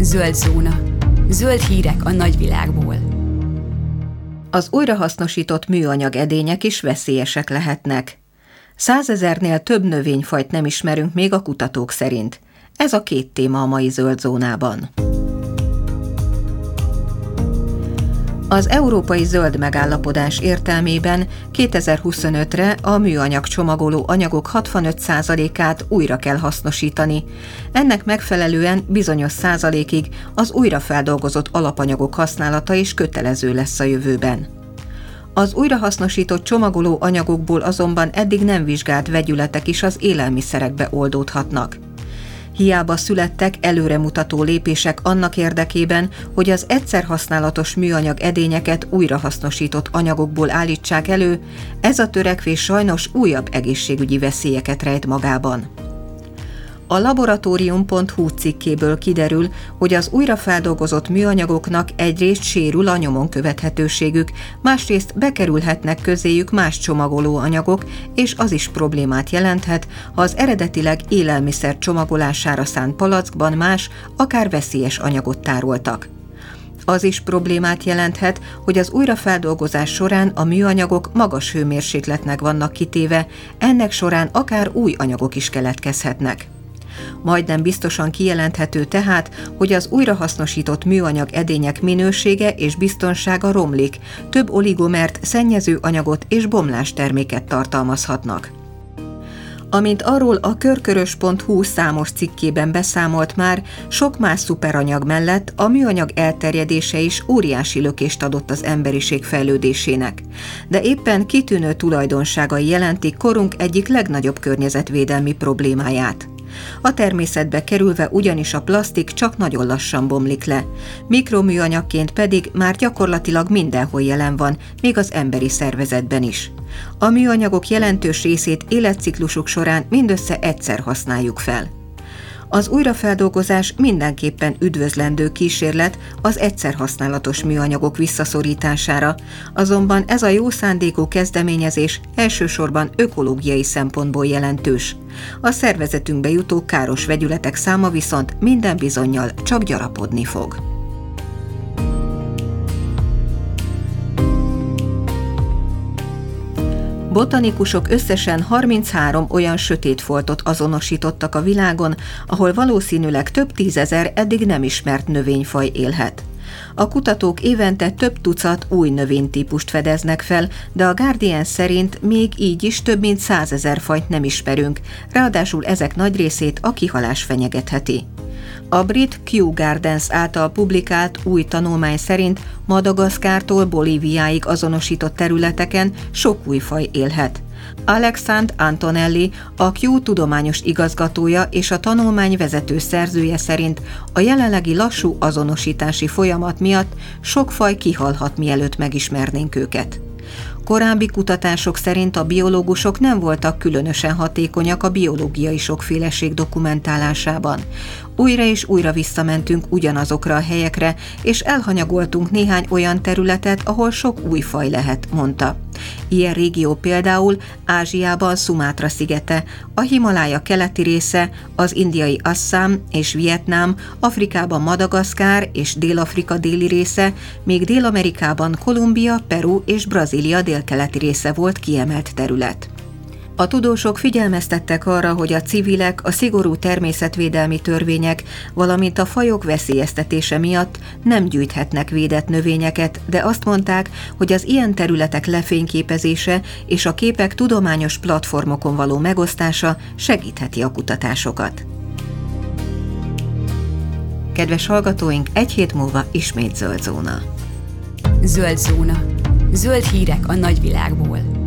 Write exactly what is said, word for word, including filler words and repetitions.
Zöld zóna. Zöld hírek a nagyvilágból. Az újrahasznosított műanyag edények is veszélyesek lehetnek. Százezernél több növényfajt nem ismerünk még a kutatók szerint. Ez a két téma a mai Zöld zónában. Az Európai Zöld Megállapodás értelmében kétezer-huszonötre a műanyag csomagoló anyagok hatvanöt százalékát újra kell hasznosítani. Ennek megfelelően bizonyos százalékig az újrafeldolgozott alapanyagok használata is kötelező lesz a jövőben. Az újrahasznosított csomagoló anyagokból azonban eddig nem vizsgált vegyületek is az élelmiszerekbe oldódhatnak. Hiába születtek előremutató lépések annak érdekében, hogy az egyszerhasználatos műanyag edényeket újrahasznosított anyagokból állítsák elő, ez a törekvés sajnos újabb egészségügyi veszélyeket rejt magában. A laboratórium pont hu cikkéből kiderül, hogy az újrafeldolgozott műanyagoknak egyrészt sérül a nyomon követhetőségük, másrészt bekerülhetnek közéjük más csomagoló anyagok, és az is problémát jelenthet, ha az eredetileg élelmiszer csomagolására szánt palackban más, akár veszélyes anyagot tároltak. Az is problémát jelenthet, hogy az újrafeldolgozás során a műanyagok magas hőmérsékletnek vannak kitéve, ennek során akár új anyagok is keletkezhetnek. Majdnem biztosan kijelenthető tehát, hogy az újrahasznosított műanyag edények minősége és biztonsága romlik, több oligomert, szennyező anyagot és bomlásterméket tartalmazhatnak. Amint arról a körkörös pont hu számos cikkében beszámolt már, sok más szuperanyag mellett a műanyag elterjedése is óriási lökést adott az emberiség fejlődésének. De éppen kitűnő tulajdonságai jelentik korunk egyik legnagyobb környezetvédelmi problémáját. A természetbe kerülve ugyanis a plasztik csak nagyon lassan bomlik le, mikroműanyagként pedig már gyakorlatilag mindenhol jelen van, még az emberi szervezetben is. A műanyagok jelentős részét életciklusuk során mindössze egyszer használjuk fel. Az újrafeldolgozás mindenképpen üdvözlendő kísérlet az egyszerhasználatos műanyagok visszaszorítására, azonban ez a jó szándékú kezdeményezés elsősorban ökológiai szempontból jelentős. A szervezetünkbe jutó káros vegyületek száma viszont minden bizonnyal csak gyarapodni fog. Botanikusok összesen harminchárom olyan sötét foltot azonosítottak a világon, ahol valószínűleg több tízezer eddig nem ismert növényfaj élhet. A kutatók évente több tucat új növénytípust fedeznek fel, de a Guardian szerint még így is több mint százezer fajt nem ismerünk, ráadásul ezek nagy részét a kihalás fenyegetheti. A brit Kew Gardens által publikált új tanulmány szerint Madagaszkártól Bolíviáig azonosított területeken sok új faj élhet. Alexandre Antonelli, a Kew tudományos igazgatója és a tanulmány vezető szerzője szerint a jelenlegi lassú azonosítási folyamat miatt sok faj kihalhat, mielőtt megismernénk őket. Korábbi kutatások szerint a biológusok nem voltak különösen hatékonyak a biológiai sokféleség dokumentálásában. Újra és újra visszamentünk ugyanazokra a helyekre, és elhanyagoltunk néhány olyan területet, ahol sok új faj lehet, mondta. Ilyen régió például Ázsiában Szumátra szigete, a Himalája keleti része, az indiai Asszám és Vietnám, Afrikában Madagaszkár és Dél-Afrika déli része, míg Dél-Amerikában Kolumbia, Peru és Brazília délkeleti része volt kiemelt terület. A tudósok figyelmeztettek arra, hogy a civilek a szigorú természetvédelmi törvények, valamint a fajok veszélyeztetése miatt nem gyűjthetnek védett növényeket, de azt mondták, hogy az ilyen területek lefényképezése és a képek tudományos platformokon való megosztása segítheti a kutatásokat. Kedves hallgatóink, egy hét múlva ismét Zöld zóna. Zöld zóna. Zöld hírek a nagyvilágból.